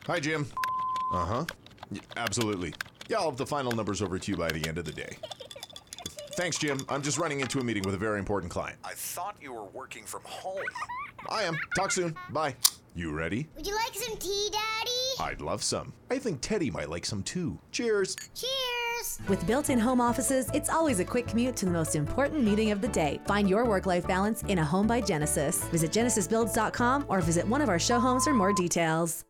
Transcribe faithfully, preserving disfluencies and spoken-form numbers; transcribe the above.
Hi, Jim. Uh-huh. Y- absolutely. Yeah, I'll have the final numbers over to you by the end of the day. Thanks, Jim. I'm just running into a meeting with a very important client. I thought you were working from home. I am. Talk soon. Bye. You ready? Would you like some tea, Daddy? I'd love some. I think Teddy might like some too. Cheers. Cheers! With built-in home offices, it's always a quick commute to the most important meeting of the day. Find your work-life balance in a home by Genesis. Visit genesis builds dot com or visit one of our show homes for more details.